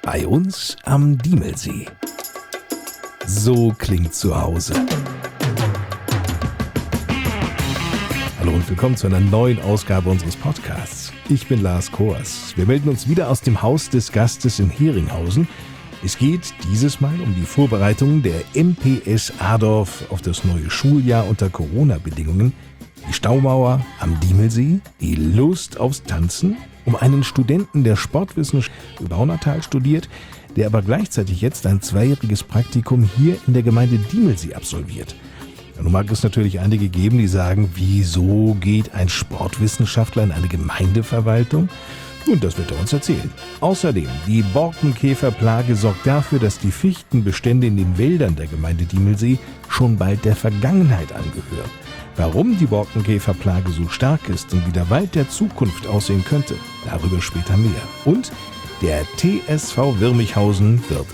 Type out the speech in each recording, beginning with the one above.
Bei uns am Diemelsee. So klingt zu Hause. Hallo und willkommen zu einer neuen Ausgabe unseres Podcasts. Ich bin Lars Kors. Wir melden uns wieder aus dem Haus des Gastes in Heringhausen. Es geht dieses Mal um die Vorbereitungen der MPS Adorf auf das neue Schuljahr unter Corona-Bedingungen, die Staumauer am Diemelsee, die Lust aufs Tanzen, um einen Studenten der Sportwissenschaft in Baunatal studiert, der aber gleichzeitig jetzt ein 2-jähriges Praktikum hier in der Gemeinde Diemelsee absolviert. Nun mag es natürlich einige geben, die sagen, wieso geht ein Sportwissenschaftler in eine Gemeindeverwaltung? Nun, das wird er uns erzählen. Außerdem, die Borkenkäferplage sorgt dafür, dass die Fichtenbestände in den Wäldern der Gemeinde Diemelsee schon bald der Vergangenheit angehören. Warum die Borkenkäferplage so stark ist und wie der Wald der Zukunft aussehen könnte, darüber später mehr. Und der TSV Wirmichhausen wird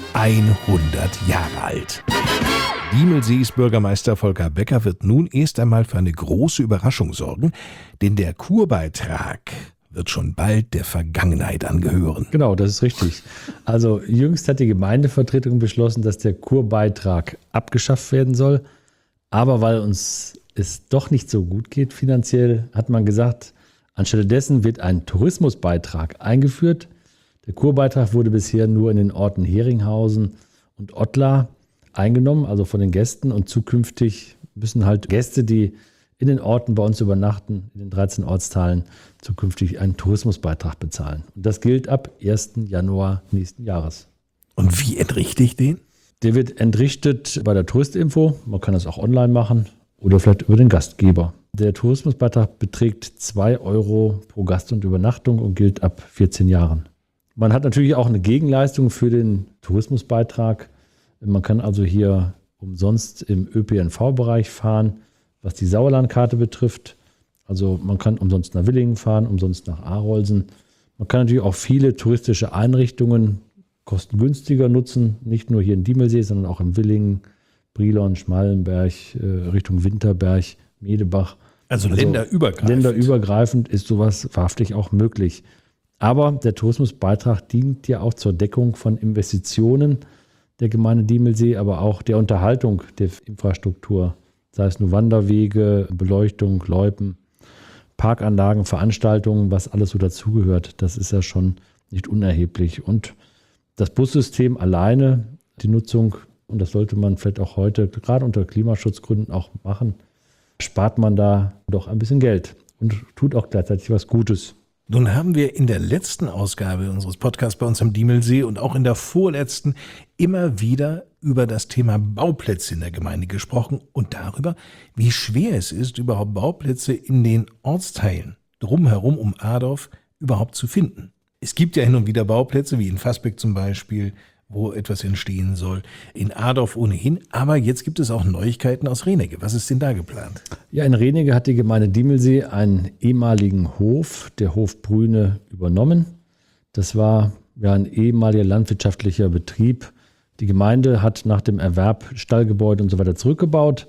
100 Jahre alt. Diemelsees Bürgermeister Volker Becker wird nun erst einmal für eine große Überraschung sorgen, denn der Kurbeitrag wird schon bald der Vergangenheit angehören. Genau, das ist richtig. Also jüngst hat die Gemeindevertretung beschlossen, dass der Kurbeitrag abgeschafft werden soll. Aber weil uns es doch nicht so gut geht finanziell, hat man gesagt, anstelle dessen wird ein Tourismusbeitrag eingeführt. Der Kurbeitrag wurde bisher nur in den Orten Heringhausen und Ottlar eingenommen, also von den Gästen. Und zukünftig müssen halt Gäste, die in den Orten bei uns übernachten, in den 13 Ortsteilen, zukünftig einen Tourismusbeitrag bezahlen. Und das gilt ab 1. Januar nächsten Jahres. Und wie entrichte ich den? Der wird entrichtet bei der Touristinfo. Man kann das auch online machen oder vielleicht über den Gastgeber. Der Tourismusbeitrag beträgt 2 Euro pro Gast und Übernachtung und gilt ab 14 Jahren. Man hat natürlich auch eine Gegenleistung für den Tourismusbeitrag. Man kann also hier umsonst im ÖPNV-Bereich fahren, was die Sauerlandkarte betrifft. Also man kann umsonst nach Willingen fahren, umsonst nach Arolsen. Man kann natürlich auch viele touristische Einrichtungen kostengünstiger nutzen, nicht nur hier in Diemelsee, sondern auch in Willingen, Brilon, Schmallenberg, Richtung Winterberg, Medebach. Also länderübergreifend. Länderübergreifend ist sowas wahrhaftig auch möglich. Aber der Tourismusbeitrag dient ja auch zur Deckung von Investitionen der Gemeinde Diemelsee, aber auch der Unterhaltung der Infrastruktur. Sei es nur Wanderwege, Beleuchtung, Loipen, Parkanlagen, Veranstaltungen, was alles so dazugehört. Das ist ja schon nicht unerheblich. Und das Bussystem alleine, die Nutzung, und das sollte man vielleicht auch heute, gerade unter Klimaschutzgründen auch machen, spart man da doch ein bisschen Geld und tut auch gleichzeitig was Gutes. Nun haben wir in der letzten Ausgabe unseres Podcasts bei uns am Diemelsee und auch in der vorletzten immer wieder über das Thema Bauplätze in der Gemeinde gesprochen und darüber, wie schwer es ist, überhaupt Bauplätze in den Ortsteilen drumherum um Adorf überhaupt zu finden. Es gibt ja hin und wieder Bauplätze, wie in Fasbeck zum Beispiel, wo etwas entstehen soll, in Adorf ohnehin, aber jetzt gibt es auch Neuigkeiten aus Renegge. Was ist denn da geplant? Ja, in Renegge hat die Gemeinde Diemelsee einen ehemaligen Hof, der Hof Brüne, übernommen. Das war ja ein ehemaliger landwirtschaftlicher Betrieb. Die Gemeinde hat nach dem Erwerb Stallgebäude und so weiter zurückgebaut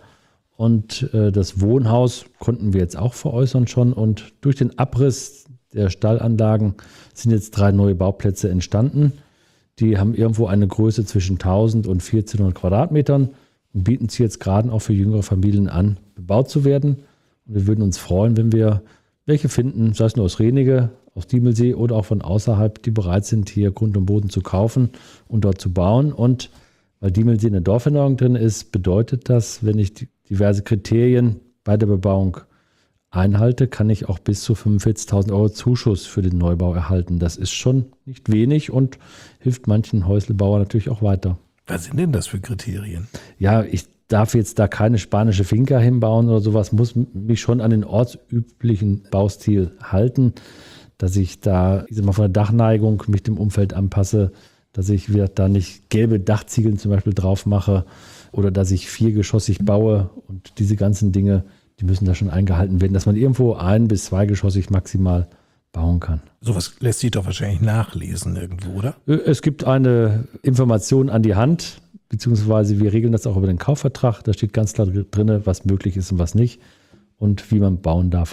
und das Wohnhaus konnten wir jetzt auch veräußern schon und durch den Abriss der Stallanlagen sind jetzt 3 neue Bauplätze entstanden. Die haben irgendwo eine Größe zwischen 1000 und 1400 Quadratmetern und bieten sie jetzt gerade auch für jüngere Familien an, bebaut zu werden. Und wir würden uns freuen, wenn wir welche finden, sei es nur aus Renegge, aus Diemelsee oder auch von außerhalb, die bereit sind, hier Grund und Boden zu kaufen und dort zu bauen. Und weil Diemelsee in der Dorferneuerung drin ist, bedeutet das, wenn ich diverse Kriterien bei der Bebauung einhalte, kann ich auch bis zu 45.000 Euro Zuschuss für den Neubau erhalten. Das ist schon nicht wenig und hilft manchen Häuslebauern natürlich auch weiter. Was sind denn das für Kriterien? Ja, ich darf jetzt da keine spanische Finca hinbauen oder sowas, muss mich schon an den ortsüblichen Baustil halten, dass ich da von der Dachneigung mich dem Umfeld anpasse, dass ich wieder da nicht gelbe Dachziegeln zum Beispiel drauf mache oder dass ich 4-geschossig baue und diese ganzen Dinge, die müssen da schon eingehalten werden, dass man irgendwo 1- bis 2-geschossig maximal bauen kann. Sowas lässt sich doch wahrscheinlich nachlesen irgendwo, oder? Es gibt eine Information an die Hand, beziehungsweise wir regeln das auch über den Kaufvertrag. Da steht ganz klar drin, was möglich ist und was nicht und wie man bauen darf und nicht.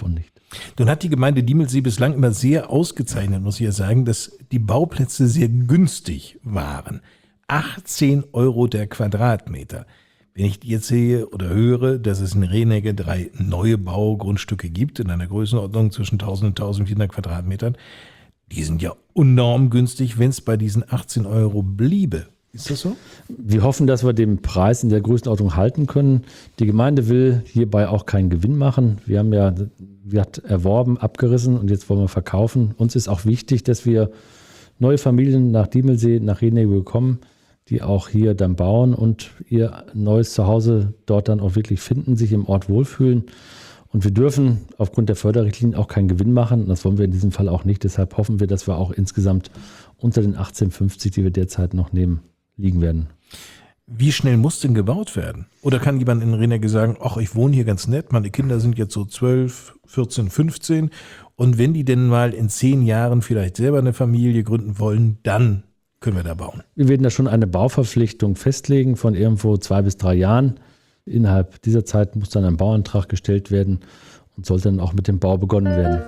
Nun hat die Gemeinde Diemelsee bislang immer sehr ausgezeichnet, muss ich ja sagen, dass die Bauplätze sehr günstig waren. 18 € der Quadratmeter. Wenn ich jetzt sehe oder höre, dass es in Rehneck 3 neue Baugrundstücke gibt, in einer Größenordnung zwischen 1000 und 1400 Quadratmetern, die sind ja enorm günstig, wenn es bei diesen 18 € bliebe. Ist das so? Wir hoffen, dass wir den Preis in der Größenordnung halten können. Die Gemeinde will hierbei auch keinen Gewinn machen. Wir haben erworben, abgerissen und jetzt wollen wir verkaufen. Uns ist auch wichtig, dass wir neue Familien nach Diemelsee, nach Rehneck bekommen, die auch hier dann bauen und ihr neues Zuhause dort dann auch wirklich finden, sich im Ort wohlfühlen. Und wir dürfen aufgrund der Förderrichtlinien auch keinen Gewinn machen. Das wollen wir in diesem Fall auch nicht. Deshalb hoffen wir, dass wir auch insgesamt unter den 18,50, die wir derzeit noch nehmen, liegen werden. Wie schnell muss denn gebaut werden? Oder kann jemand in Rehneck sagen, ach, ich wohne hier ganz nett, meine Kinder sind jetzt so 12, 14, 15 und wenn die denn mal in 10 Jahren vielleicht selber eine Familie gründen wollen, dann können wir da bauen? Wir werden da schon eine Bauverpflichtung festlegen von irgendwo 2 bis 3 Jahren. Innerhalb dieser Zeit muss dann ein Bauantrag gestellt werden und sollte dann auch mit dem Bau begonnen werden.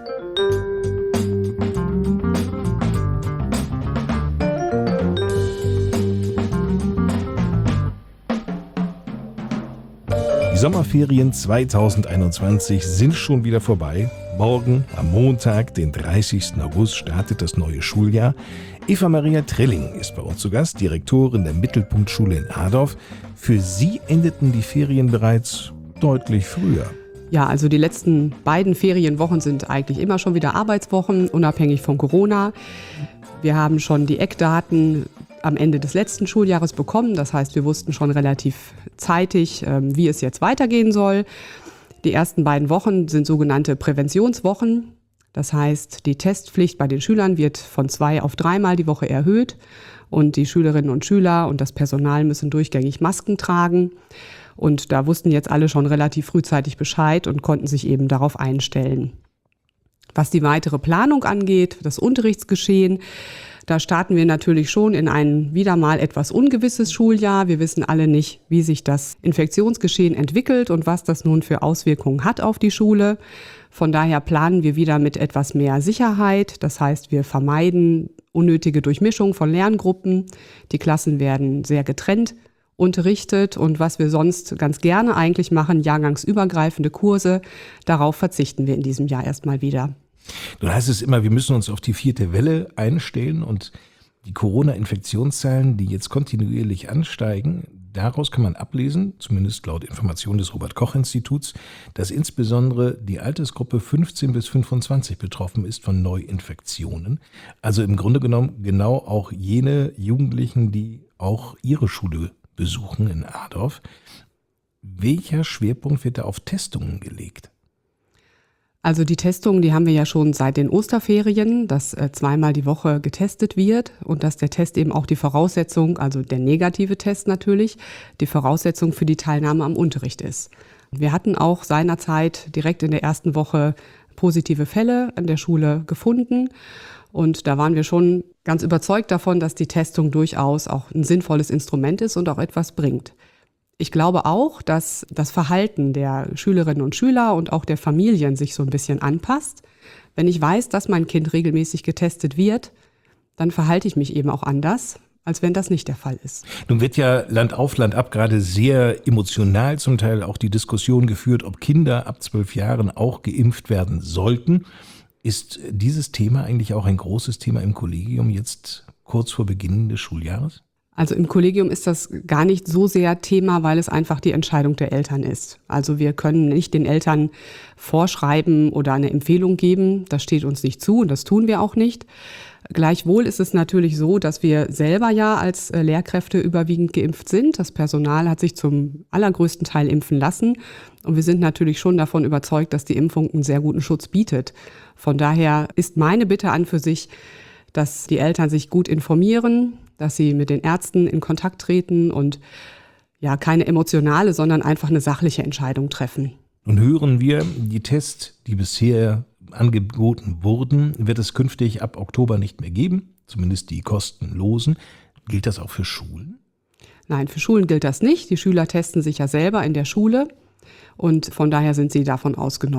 Die Sommerferien 2021 sind schon wieder vorbei. Morgen, am Montag, den 30. August, startet das neue Schuljahr. Eva Maria Trilling ist bei uns zu Gast, Direktorin der Mittelpunktschule in Adorf. Für Sie endeten die Ferien bereits deutlich früher. Ja, also die letzten beiden Ferienwochen sind eigentlich immer schon wieder Arbeitswochen, unabhängig von Corona. Wir haben schon die Eckdaten am Ende des letzten Schuljahres bekommen. Das heißt, wir wussten schon relativ zeitig, wie es jetzt weitergehen soll. Die ersten beiden Wochen sind sogenannte Präventionswochen. Das heißt, die Testpflicht bei den Schülern wird von 2 auf 3 Mal die Woche erhöht. Und die Schülerinnen und Schüler und das Personal müssen durchgängig Masken tragen. Und da wussten jetzt alle schon relativ frühzeitig Bescheid und konnten sich eben darauf einstellen. Was die weitere Planung angeht, das Unterrichtsgeschehen, da starten wir natürlich schon in ein wieder mal etwas ungewisses Schuljahr. Wir wissen alle nicht, wie sich das Infektionsgeschehen entwickelt und was das nun für Auswirkungen hat auf die Schule. Von daher planen wir wieder mit etwas mehr Sicherheit. Das heißt, wir vermeiden unnötige Durchmischung von Lerngruppen. Die Klassen werden sehr getrennt unterrichtet und was wir sonst ganz gerne eigentlich machen, jahrgangsübergreifende Kurse, darauf verzichten wir in diesem Jahr erstmal wieder. Nun heißt es immer, wir müssen uns auf die 4. Welle einstellen und die Corona-Infektionszahlen, die jetzt kontinuierlich ansteigen, daraus kann man ablesen, zumindest laut Informationen des Robert-Koch-Instituts, dass insbesondere die Altersgruppe 15 bis 25 betroffen ist von Neuinfektionen. Also im Grunde genommen genau auch jene Jugendlichen, die auch ihre Schule besuchen in Adorf. Welcher Schwerpunkt wird da auf Testungen gelegt? Also die Testungen, die haben wir ja schon seit den Osterferien, dass 2-mal die Woche getestet wird und dass der Test eben auch die Voraussetzung, also der negative Test natürlich, die Voraussetzung für die Teilnahme am Unterricht ist. Wir hatten auch seinerzeit direkt in der ersten Woche positive Fälle an der Schule gefunden und da waren wir schon ganz überzeugt davon, dass die Testung durchaus auch ein sinnvolles Instrument ist und auch etwas bringt. Ich glaube auch, dass das Verhalten der Schülerinnen und Schüler und auch der Familien sich so ein bisschen anpasst. Wenn ich weiß, dass mein Kind regelmäßig getestet wird, dann verhalte ich mich eben auch anders, als wenn das nicht der Fall ist. Nun wird ja Land auf, Land ab gerade sehr emotional zum Teil auch die Diskussion geführt, ob Kinder ab 12 Jahren auch geimpft werden sollten. Ist dieses Thema eigentlich auch ein großes Thema im Kollegium jetzt kurz vor Beginn des Schuljahres? Also im Kollegium ist das gar nicht so sehr Thema, weil es einfach die Entscheidung der Eltern ist. Also wir können nicht den Eltern vorschreiben oder eine Empfehlung geben. Das steht uns nicht zu und das tun wir auch nicht. Gleichwohl ist es natürlich so, dass wir selber ja als Lehrkräfte überwiegend geimpft sind. Das Personal hat sich zum allergrößten Teil impfen lassen. Und wir sind natürlich schon davon überzeugt, dass die Impfung einen sehr guten Schutz bietet. Von daher ist meine Bitte an für sich, dass die Eltern sich gut informieren, dass sie mit den Ärzten in Kontakt treten und ja keine emotionale, sondern einfach eine sachliche Entscheidung treffen. Nun hören wir, die Tests, die bisher angeboten wurden, wird es künftig ab Oktober nicht mehr geben, zumindest die kostenlosen. Gilt das auch für Schulen? Nein, für Schulen gilt das nicht. Die Schüler testen sich ja selber in der Schule und von daher sind sie davon ausgenommen.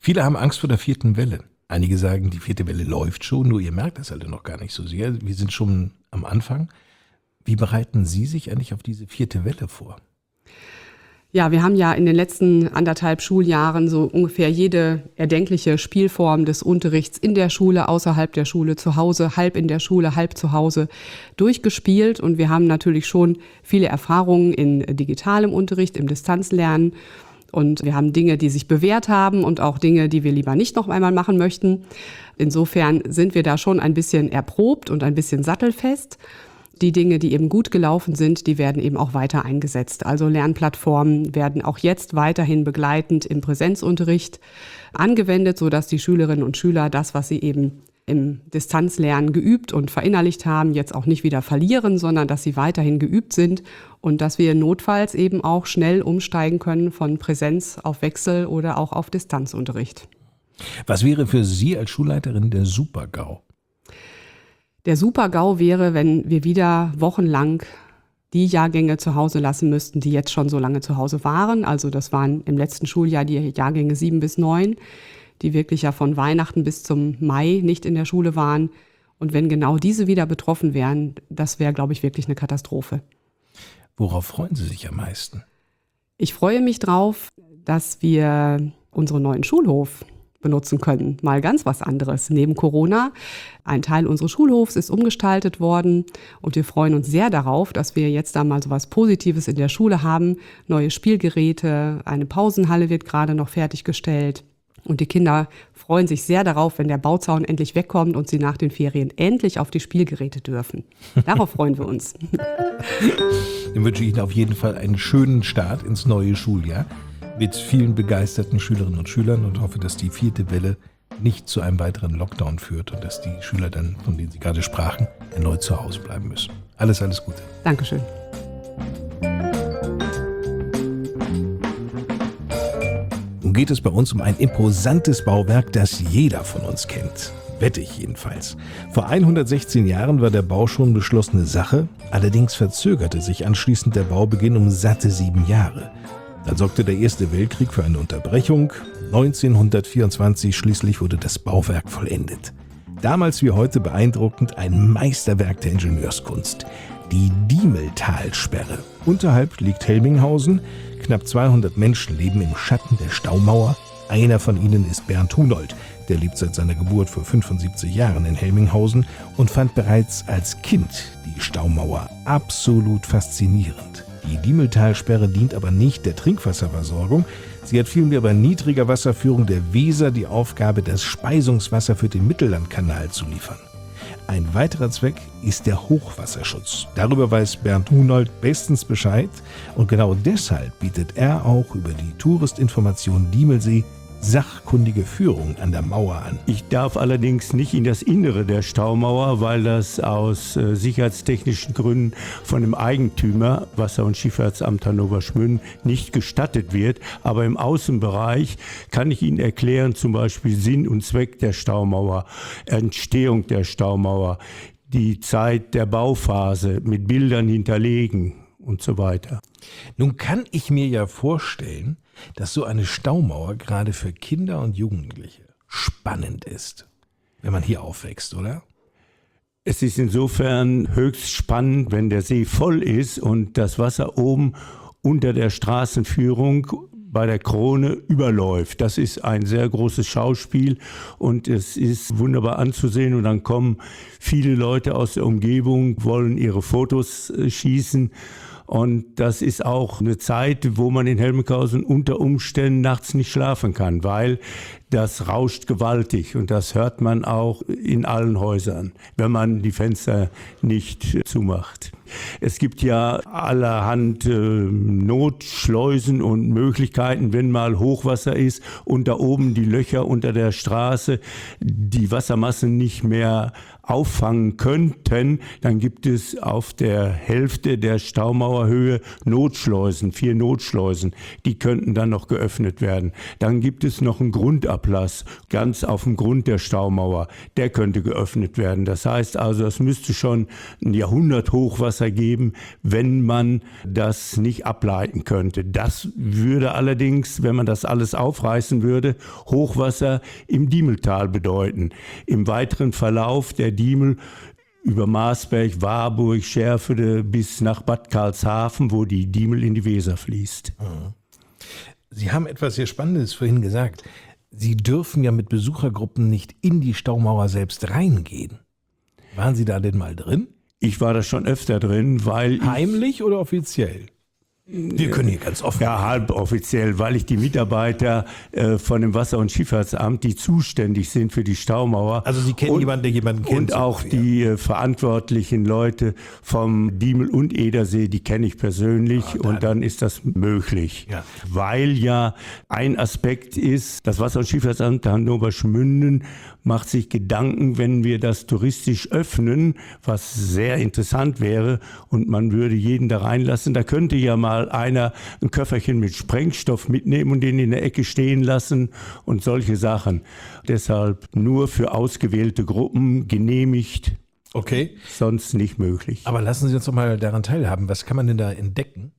Viele haben Angst vor der 4. Welle. Einige sagen, die 4. Welle läuft schon, nur ihr merkt das halt noch gar nicht so sehr. Wir sind schon am Anfang. Wie bereiten Sie sich eigentlich auf diese 4. Welle vor? Ja, wir haben ja in den letzten 1,5 Schuljahren so ungefähr jede erdenkliche Spielform des Unterrichts in der Schule, außerhalb der Schule, zu Hause, halb in der Schule, halb zu Hause durchgespielt. Und wir haben natürlich schon viele Erfahrungen in digitalem Unterricht, im Distanzlernen. Und wir haben Dinge, die sich bewährt haben und auch Dinge, die wir lieber nicht noch einmal machen möchten. Insofern sind wir da schon ein bisschen erprobt und ein bisschen sattelfest. Die Dinge, die eben gut gelaufen sind, die werden eben auch weiter eingesetzt. Also Lernplattformen werden auch jetzt weiterhin begleitend im Präsenzunterricht angewendet, sodass die Schülerinnen und Schüler das, was sie eben im Distanzlernen geübt und verinnerlicht haben, jetzt auch nicht wieder verlieren, sondern dass sie weiterhin geübt sind und dass wir notfalls eben auch schnell umsteigen können von Präsenz auf Wechsel oder auch auf Distanzunterricht. Was wäre für Sie als Schulleiterin der Super-GAU? Der Super-GAU wäre, wenn wir wieder wochenlang die Jahrgänge zu Hause lassen müssten, die jetzt schon so lange zu Hause waren. Also das waren im letzten Schuljahr die Jahrgänge 7 bis 9, die wirklich ja von Weihnachten bis zum Mai nicht in der Schule waren. Und wenn genau diese wieder betroffen wären, das wäre, glaube ich, wirklich eine Katastrophe. Worauf freuen Sie sich am meisten? Ich freue mich drauf, dass wir unseren neuen Schulhof benutzen können. Mal ganz was anderes. Neben Corona, ein Teil unseres Schulhofs ist umgestaltet worden und wir freuen uns sehr darauf, dass wir jetzt da mal so was Positives in der Schule haben. Neue Spielgeräte, eine Pausenhalle wird gerade noch fertiggestellt und die Kinder freuen sich sehr darauf, wenn der Bauzaun endlich wegkommt und sie nach den Ferien endlich auf die Spielgeräte dürfen. Darauf freuen wir uns. Dann wünsche ich Ihnen auf jeden Fall einen schönen Start ins neue Schuljahr mit vielen begeisterten Schülerinnen und Schülern und hoffe, dass die 4. Welle nicht zu einem weiteren Lockdown führt und dass die Schüler dann, von denen Sie gerade sprachen, erneut zu Hause bleiben müssen. Alles Gute. Dankeschön. Nun geht es bei uns um ein imposantes Bauwerk, das jeder von uns kennt. Wette ich jedenfalls. Vor 116 Jahren war der Bau schon beschlossene Sache, allerdings verzögerte sich anschließend der Baubeginn um satte 7 Jahre. Dann sorgte der Erste Weltkrieg für eine Unterbrechung. 1924 schließlich wurde das Bauwerk vollendet. Damals wie heute beeindruckend ein Meisterwerk der Ingenieurskunst. Die Diemeltalsperre. Unterhalb liegt Helminghausen. Knapp 200 Menschen leben im Schatten der Staumauer. Einer von ihnen ist Bernd Hunold. Der lebt seit seiner Geburt vor 75 Jahren in Helminghausen und fand bereits als Kind die Staumauer absolut faszinierend. Die Diemeltalsperre dient aber nicht der Trinkwasserversorgung. Sie hat vielmehr bei niedriger Wasserführung der Weser die Aufgabe, das Speisungswasser für den Mittellandkanal zu liefern. Ein weiterer Zweck ist der Hochwasserschutz. Darüber weiß Bernd Hunold bestens Bescheid und genau deshalb bietet er auch über die Touristinformation Diemelsee sachkundige Führung an der Mauer an. Ich darf allerdings nicht in das Innere der Staumauer, weil das aus sicherheitstechnischen Gründen von dem Eigentümer, Wasser- und Schifffahrtsamt Hannover-Schmünden, nicht gestattet wird. Aber im Außenbereich kann ich Ihnen erklären, zum Beispiel Sinn und Zweck der Staumauer, Entstehung der Staumauer, die Zeit der Bauphase mit Bildern hinterlegen und so weiter. Nun kann ich mir ja vorstellen, dass so eine Staumauer gerade für Kinder und Jugendliche spannend ist, wenn man hier aufwächst, oder? Es ist insofern höchst spannend, wenn der See voll ist und das Wasser oben unter der Straßenführung bei der Krone überläuft. Das ist ein sehr großes Schauspiel und es ist wunderbar anzusehen und dann kommen viele Leute aus der Umgebung, wollen ihre Fotos schießen. Und das ist auch eine Zeit, wo man in Helminghausen unter Umständen nachts nicht schlafen kann, weil das rauscht gewaltig und das hört man auch in allen Häusern, wenn man die Fenster nicht zumacht. Es gibt ja allerhand Notschleusen und Möglichkeiten, wenn mal Hochwasser ist und da oben die Löcher unter der Straße die Wassermassen nicht mehr auffangen könnten, dann gibt es auf der Hälfte der Staumauerhöhe Notschleusen, 4 Notschleusen, die könnten dann noch geöffnet werden. Dann gibt es noch einen Grundablass, ganz auf dem Grund der Staumauer, der könnte geöffnet werden. Das heißt also, es müsste schon ein Jahrhundert Hochwasser geben, wenn man das nicht ableiten könnte. Das würde allerdings, wenn man das alles aufreißen würde, Hochwasser im Diemeltal bedeuten. Im weiteren Verlauf der Diemel über Marsberg, Warburg, Schärfede bis nach Bad Karlshafen, wo die Diemel in die Weser fließt. Sie haben etwas sehr Spannendes vorhin gesagt. Sie dürfen ja mit Besuchergruppen nicht in die Staumauer selbst reingehen. Waren Sie da denn mal drin? Ich war da schon öfter drin, weil Heimlich oder offiziell? Wir können hier ganz offen. Ja, halboffiziell, weil ich die Mitarbeiter von dem Wasser- und Schifffahrtsamt, die zuständig sind für die Staumauer. Also Sie kennen jemanden, der jemanden kennt. Und auch die verantwortlichen Leute vom Diemel und Edersee, die kenne ich persönlich und dann ist das möglich. Ja. Weil ja ein Aspekt ist, das Wasser- und Schifffahrtsamt Hannover-Schmünden macht sich Gedanken, wenn wir das touristisch öffnen, was sehr interessant wäre und man würde jeden da reinlassen, da könnte ja mal einer ein Köfferchen mit Sprengstoff mitnehmen und den in der Ecke stehen lassen und solche Sachen. Deshalb nur für ausgewählte Gruppen genehmigt, Okay. sonst nicht möglich. Aber lassen Sie uns doch mal daran teilhaben. Was kann man denn da entdecken?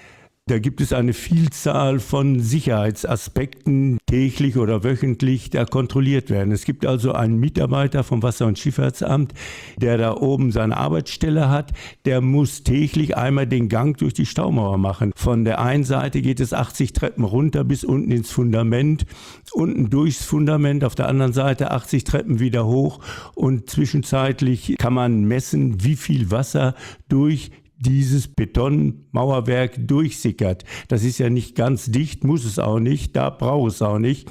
Da gibt es eine Vielzahl von Sicherheitsaspekten, täglich oder wöchentlich, da kontrolliert werden. Es gibt also einen Mitarbeiter vom Wasser- und Schifffahrtsamt, der da oben seine Arbeitsstelle hat. Der muss täglich einmal den Gang durch die Staumauer machen. Von der einen Seite geht es 80 Treppen runter bis unten ins Fundament, unten durchs Fundament, auf der anderen Seite 80 Treppen wieder hoch. Und zwischenzeitlich kann man messen, wie viel Wasser durch dieses Betonmauerwerk durchsickert. Das ist ja nicht ganz dicht, muss es auch nicht, da braucht es auch nicht.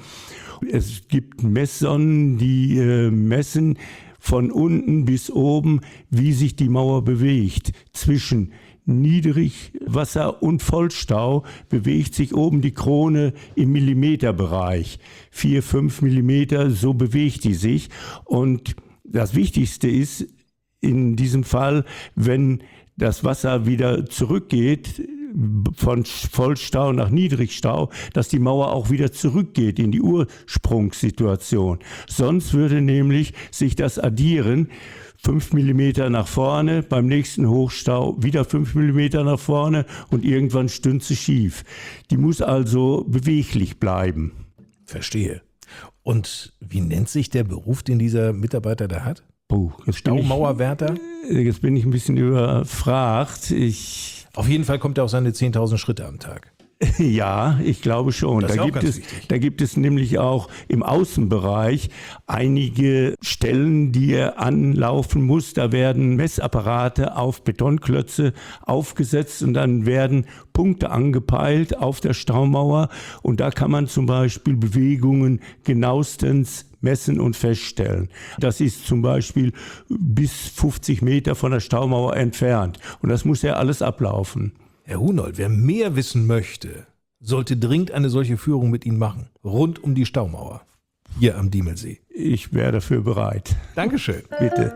Es gibt Messsonnen, die messen von unten bis oben, wie sich die Mauer bewegt. Zwischen Niedrigwasser und Vollstau bewegt sich oben die Krone im Millimeterbereich. 4, 5 Millimeter, so bewegt die sich. Und das Wichtigste ist in diesem Fall, wenn das Wasser wieder zurückgeht von Vollstau nach Niedrigstau, dass die Mauer auch wieder zurückgeht in die Ursprungssituation. Sonst würde nämlich sich das addieren, 5 Millimeter nach vorne, beim nächsten Hochstau wieder 5 Millimeter nach vorne und irgendwann stünde sie schief. Die muss also beweglich bleiben. Verstehe. Und wie nennt sich der Beruf, den dieser Mitarbeiter da hat? Staumauerwärter? Jetzt bin ich ein bisschen überfragt. Auf jeden Fall kommt er auf seine 10.000 Schritte am Tag. Ja, ich glaube schon. Das ist auch ganz wichtig. Da gibt es nämlich auch im Außenbereich einige Stellen, die er anlaufen muss. Da werden Messapparate auf Betonklötze aufgesetzt und dann werden Punkte angepeilt auf der Staumauer. Und da kann man zum Beispiel Bewegungen genauestens messen und feststellen. Das ist zum Beispiel bis 50 Meter von der Staumauer entfernt. Und das muss ja alles ablaufen. Herr Hunold, wer mehr wissen möchte, sollte dringend eine solche Führung mit Ihnen machen. Rund um die Staumauer. Hier am Diemelsee. Ich wäre dafür bereit. Dankeschön. Bitte.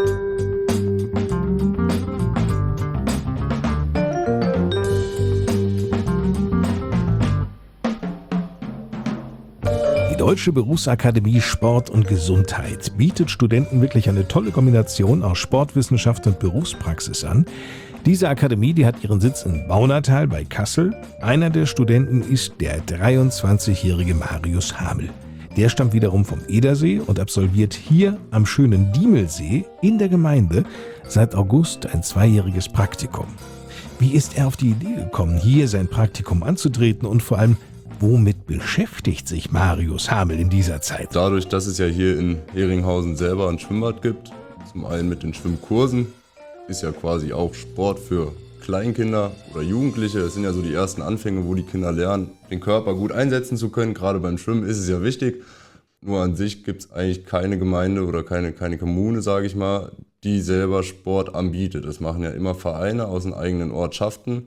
Die Deutsche Berufsakademie Sport und Gesundheit bietet Studenten wirklich eine tolle Kombination aus Sportwissenschaft und Berufspraxis an. Diese Akademie, die hat ihren Sitz in Baunatal bei Kassel. Einer der Studenten ist der 23-jährige Marius Hamel. Der stammt wiederum vom Edersee und absolviert hier am schönen Diemelsee in der Gemeinde seit August ein 2-jähriges Praktikum. Wie ist er auf die Idee gekommen, hier sein Praktikum anzutreten und vor allem, womit beschäftigt sich Marius Hamel in dieser Zeit? Dadurch, dass es ja hier in Heringhausen selber ein Schwimmbad gibt, zum einen mit den Schwimmkursen, ist ja quasi auch Sport für Kleinkinder oder Jugendliche. Das sind ja so die ersten Anfänge, wo die Kinder lernen, den Körper gut einsetzen zu können. Gerade beim Schwimmen ist es ja wichtig. Nur an sich gibt es eigentlich keine Gemeinde oder keine Kommune, sage ich mal, die selber Sport anbietet. Das machen ja immer Vereine aus den eigenen Ortschaften.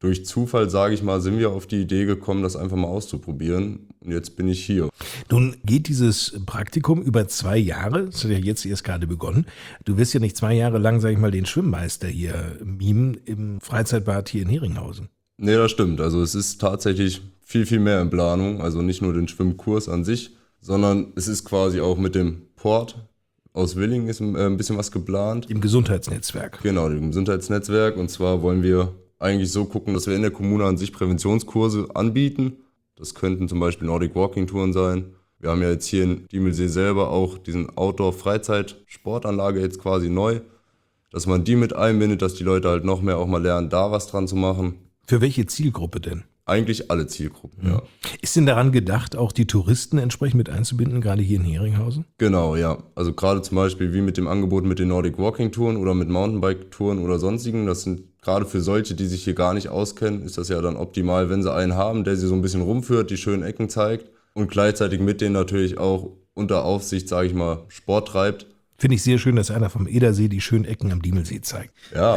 durch Zufall, sage ich mal, sind wir auf die Idee gekommen, das einfach mal auszuprobieren. Und jetzt bin ich hier. Nun geht dieses Praktikum über 2 Jahre. Das hat ja jetzt erst gerade begonnen. Du wirst ja nicht 2 Jahre lang, sag ich mal, den Schwimmmeister hier mimen im Freizeitbad hier in Heringhausen. Nee, das stimmt. Also es ist tatsächlich viel, viel mehr in Planung. Also nicht nur den Schwimmkurs an sich, sondern es ist quasi auch mit dem Port aus Willingen ist ein bisschen was geplant. Im Gesundheitsnetzwerk. Genau, dem Gesundheitsnetzwerk. Und zwar wollen wir eigentlich so gucken, dass wir in der Kommune an sich Präventionskurse anbieten. Das könnten zum Beispiel Nordic Walking Touren sein. Wir haben ja jetzt hier in Diemelsee selber auch diesen Outdoor-Freizeit-Sportanlage jetzt quasi neu, dass man die mit einbindet, dass die Leute halt noch mehr auch mal lernen, da was dran zu machen. Für welche Zielgruppe denn? Eigentlich alle Zielgruppen, ja. Ist denn daran gedacht, auch die Touristen entsprechend mit einzubinden, gerade hier in Heringhausen? Genau, ja. Also gerade zum Beispiel wie mit dem Angebot mit den Nordic Walking Touren oder mit Mountainbike Touren oder sonstigen. Das sind gerade für solche, die sich hier gar nicht auskennen, ist das ja dann optimal, wenn sie einen haben, der sie so ein bisschen rumführt, die schönen Ecken zeigt und gleichzeitig mit denen natürlich auch unter Aufsicht, sage ich mal, Sport treibt. Finde ich sehr schön, dass einer vom Edersee die schönen Ecken am Diemelsee zeigt. Ja.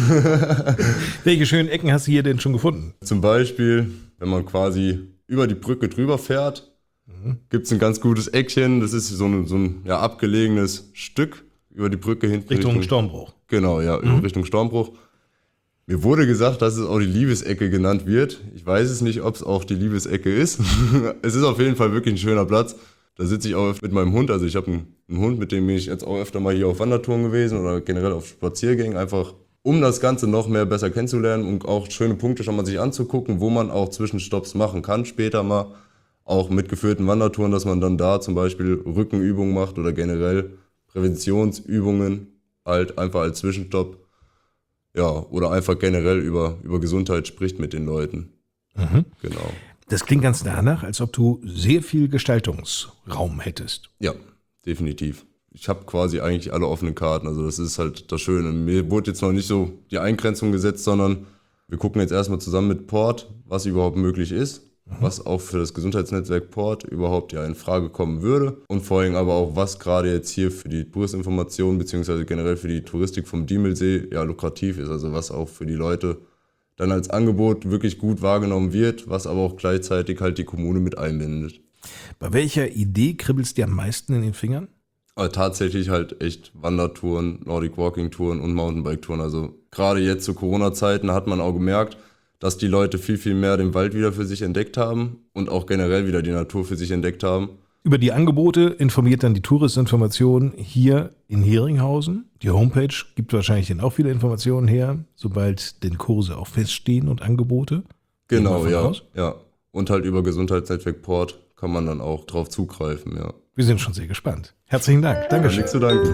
Welche schönen Ecken hast du hier denn schon gefunden? Zum Beispiel, wenn man quasi über die Brücke drüber fährt, gibt es ein ganz gutes Eckchen. Das ist so ein abgelegenes Stück über die Brücke hinten. Richtung Stormbruch. Genau, ja, Richtung Stormbruch. Mir wurde gesagt, dass es auch die Liebesecke genannt wird. Ich weiß es nicht, ob es auch die Liebesecke ist. Es ist auf jeden Fall wirklich ein schöner Platz. Da sitze ich auch mit meinem Hund. Also ich habe einen Hund, mit dem bin ich jetzt auch öfter mal hier auf Wandertouren gewesen oder generell auf Spaziergängen, einfach um das Ganze noch mehr besser kennenzulernen und auch schöne Punkte schon mal sich anzugucken, wo man auch Zwischenstopps machen kann, später mal auch mit geführten Wandertouren, dass man dann da zum Beispiel Rückenübungen macht oder generell Präventionsübungen halt einfach als Zwischenstopp. Ja, oder einfach generell über Gesundheit spricht mit den Leuten. Genau. Das klingt ganz danach, als ob du sehr viel Gestaltungsraum hättest. Ja, definitiv. Ich habe quasi eigentlich alle offenen Karten, also das ist halt das Schöne. Mir wurde jetzt noch nicht so die Eingrenzung gesetzt, sondern wir gucken jetzt erstmal zusammen mit Port, was überhaupt möglich ist, was auch für das Gesundheitsnetzwerk Port überhaupt ja in Frage kommen würde und vor allem aber auch, was gerade jetzt hier für die Touristinformation beziehungsweise generell für die Touristik vom Diemelsee ja lukrativ ist, also was auch für die Leute dann als Angebot wirklich gut wahrgenommen wird, was aber auch gleichzeitig halt die Kommune mit einbindet. Bei welcher Idee kribbelst dir am meisten in den Fingern? Aber tatsächlich halt echt Wandertouren, Nordic Walking Touren und Mountainbike Touren. Also gerade jetzt zu Corona-Zeiten hat man auch gemerkt, dass die Leute viel, viel mehr den Wald wieder für sich entdeckt haben und auch generell wieder die Natur für sich entdeckt haben. Über die Angebote informiert dann die Touristinformation hier in Heringhausen. Die Homepage gibt wahrscheinlich dann auch viele Informationen her, sobald denn Kurse auch feststehen und Angebote. Genau, ja. Und halt über Gesundheitsnetzwerk Port kann man dann auch drauf zugreifen, ja. Wir sind schon sehr gespannt. Herzlichen Dank. Dankeschön. Nichts zu danken.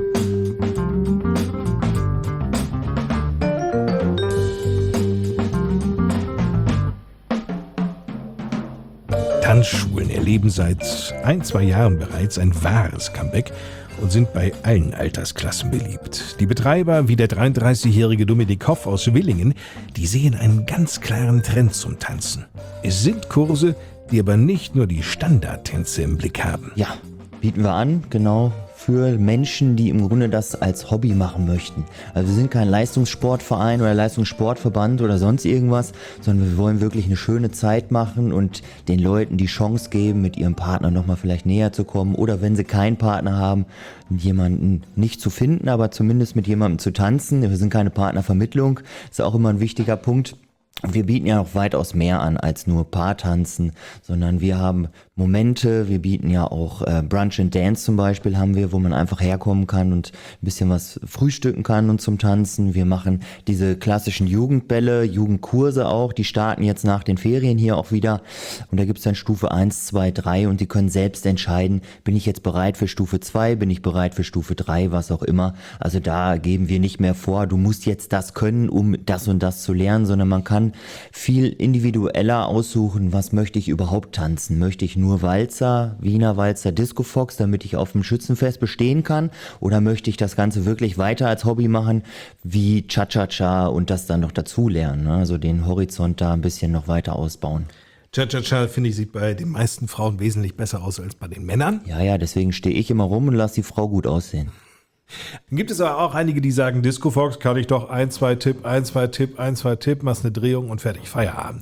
Tanzschulen erleben seit 1-2 Jahren bereits ein wahres Comeback und sind bei allen Altersklassen beliebt. Die Betreiber, wie der 33-jährige Dominik Hoff aus Willingen, die sehen einen ganz klaren Trend zum Tanzen. Es sind Kurse, die aber nicht nur die Standardtänze im Blick haben. Ja, bieten wir an, genau, für Menschen, die im Grunde das als Hobby machen möchten. Also wir sind kein Leistungssportverein oder Leistungssportverband oder sonst irgendwas, sondern wir wollen wirklich eine schöne Zeit machen und den Leuten die Chance geben, mit ihrem Partner nochmal vielleicht näher zu kommen oder wenn sie keinen Partner haben, jemanden nicht zu finden, aber zumindest mit jemandem zu tanzen. Wir sind keine Partnervermittlung, ist auch immer ein wichtiger Punkt. Wir bieten ja noch weitaus mehr an als nur Paartanzen, sondern wir haben Momente, wir bieten ja auch Brunch and Dance zum Beispiel haben wir, wo man einfach herkommen kann und ein bisschen was frühstücken kann und zum Tanzen. Wir machen diese klassischen Jugendbälle, Jugendkurse auch, die starten jetzt nach den Ferien hier auch wieder und da gibt es dann Stufe 1, 2, 3 und die können selbst entscheiden, bin ich jetzt bereit für Stufe 2, bin ich bereit für Stufe 3, was auch immer. Also da geben wir nicht mehr vor, du musst jetzt das können, um das und das zu lernen, sondern man kann viel individueller aussuchen, was möchte ich überhaupt tanzen. Möchte ich nur Walzer, Wiener Walzer, Disco Fox, damit ich auf dem Schützenfest bestehen kann? Oder möchte ich das Ganze wirklich weiter als Hobby machen, wie Cha-Cha-Cha und das dann noch dazu lernen? Also den Horizont da ein bisschen noch weiter ausbauen. Cha-Cha-Cha, finde ich, sieht bei den meisten Frauen wesentlich besser aus als bei den Männern. Ja, deswegen stehe ich immer rum und lasse die Frau gut aussehen. Gibt es aber auch einige, die sagen, Disco Fox kann ich doch 1, 2 Tipp, machst eine Drehung und fertig, Feierabend.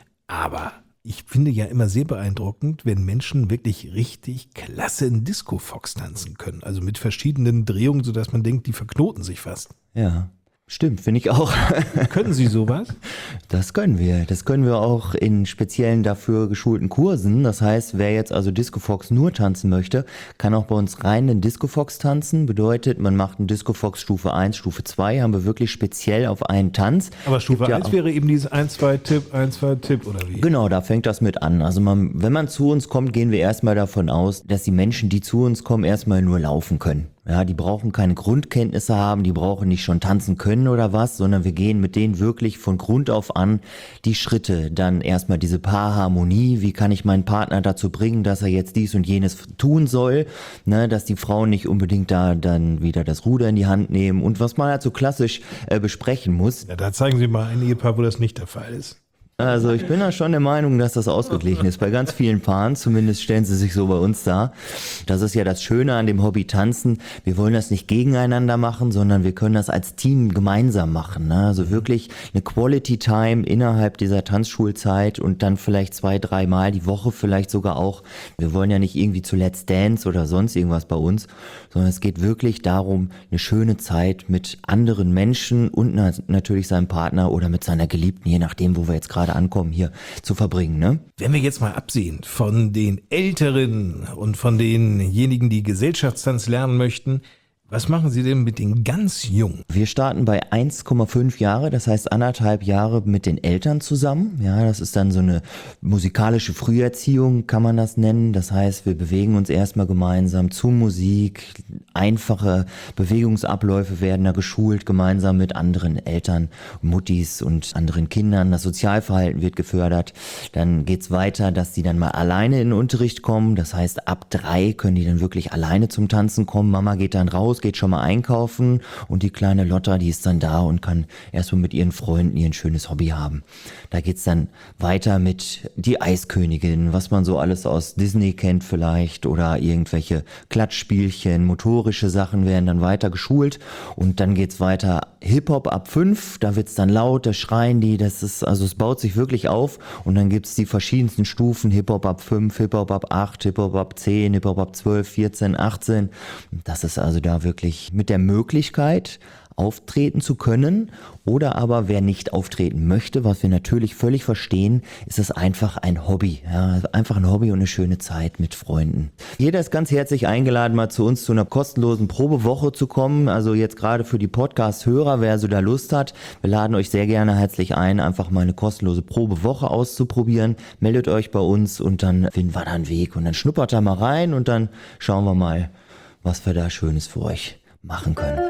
Aber ich finde ja immer sehr beeindruckend, wenn Menschen wirklich richtig klasse in Disco Fox tanzen können. Also mit verschiedenen Drehungen, sodass man denkt, die verknoten sich fast. Ja. Stimmt, finde ich auch. Können Sie sowas? Das können wir. Das können wir auch in speziellen dafür geschulten Kursen. Das heißt, wer jetzt also Disco Fox nur tanzen möchte, kann auch bei uns rein in Disco Fox tanzen. Bedeutet, man macht einen Disco Fox Stufe 1, Stufe 2, haben wir wirklich speziell auf einen Tanz. Aber Stufe 1 wäre eben dieses 1, 2 Tipp, oder wie? Genau, da fängt das mit an. Also wenn man zu uns kommt, gehen wir erstmal davon aus, dass die Menschen, die zu uns kommen, erstmal nur laufen können. Ja, die brauchen keine Grundkenntnisse haben, die brauchen nicht schon tanzen können oder was, sondern wir gehen mit denen wirklich von Grund auf an die Schritte. Dann erstmal diese Paarharmonie, wie kann ich meinen Partner dazu bringen, dass er jetzt dies und jenes tun soll, ne, dass die Frauen nicht unbedingt da dann wieder das Ruder in die Hand nehmen und was man halt so klassisch besprechen muss. Ja, da zeigen Sie mal ein Ehepaar, wo das nicht der Fall ist. Also ich bin da schon der Meinung, dass das ausgeglichen ist. Bei ganz vielen Paaren, zumindest stellen sie sich so bei uns dar. Das ist ja das Schöne an dem Hobby Tanzen. Wir wollen das nicht gegeneinander machen, sondern wir können das als Team gemeinsam machen. Ne? Also wirklich eine Quality Time innerhalb dieser Tanzschulzeit und dann vielleicht 2-3 Mal die Woche vielleicht sogar auch. Wir wollen ja nicht irgendwie zu Let's Dance oder sonst irgendwas bei uns, sondern es geht wirklich darum, eine schöne Zeit mit anderen Menschen und natürlich seinem Partner oder mit seiner Geliebten, je nachdem, wo wir jetzt gerade ankommen, hier zu verbringen. Ne? Wenn wir jetzt mal absehen von den Älteren und von denjenigen, die Gesellschaftstanz lernen möchten, was machen Sie denn mit den ganz Jungen? Wir starten bei 1,5 Jahre, das heißt 1,5 Jahre mit den Eltern zusammen. Ja, das ist dann so eine musikalische Früherziehung, kann man das nennen. Das heißt, wir bewegen uns erstmal gemeinsam zu Musik. Einfache Bewegungsabläufe werden da geschult, gemeinsam mit anderen Eltern, Muttis und anderen Kindern. Das Sozialverhalten wird gefördert. Dann geht's weiter, dass die dann mal alleine in den Unterricht kommen. Das heißt, ab 3 können die dann wirklich alleine zum Tanzen kommen. Mama geht dann raus, geht schon mal einkaufen und die kleine Lotta, die ist dann da und kann erstmal mit ihren Freunden ihr ein schönes Hobby haben. Da geht's dann weiter mit die Eiskönigin, was man so alles aus Disney kennt vielleicht oder irgendwelche Klatschspielchen, motorische Sachen werden dann weiter geschult und dann geht's weiter Hip-Hop ab 5, da wird's dann laut, da schreien die, es baut sich wirklich auf und dann gibt's die verschiedensten Stufen, Hip-Hop ab 5, Hip-Hop ab 8, Hip-Hop ab 10, Hip-Hop ab 12, 14, 18. Das ist also da wirklich mit der Möglichkeit, auftreten zu können oder aber wer nicht auftreten möchte, was wir natürlich völlig verstehen, ist es einfach ein Hobby. Ja, einfach ein Hobby und eine schöne Zeit mit Freunden. Jeder ist ganz herzlich eingeladen, mal zu uns zu einer kostenlosen Probewoche zu kommen. Also jetzt gerade für die Podcast-Hörer, wer so da Lust hat, wir laden euch sehr gerne herzlich ein, einfach mal eine kostenlose Probewoche auszuprobieren. Meldet euch bei uns und dann finden wir da einen Weg und dann schnuppert da mal rein und dann schauen wir mal, was wir da Schönes für euch machen können.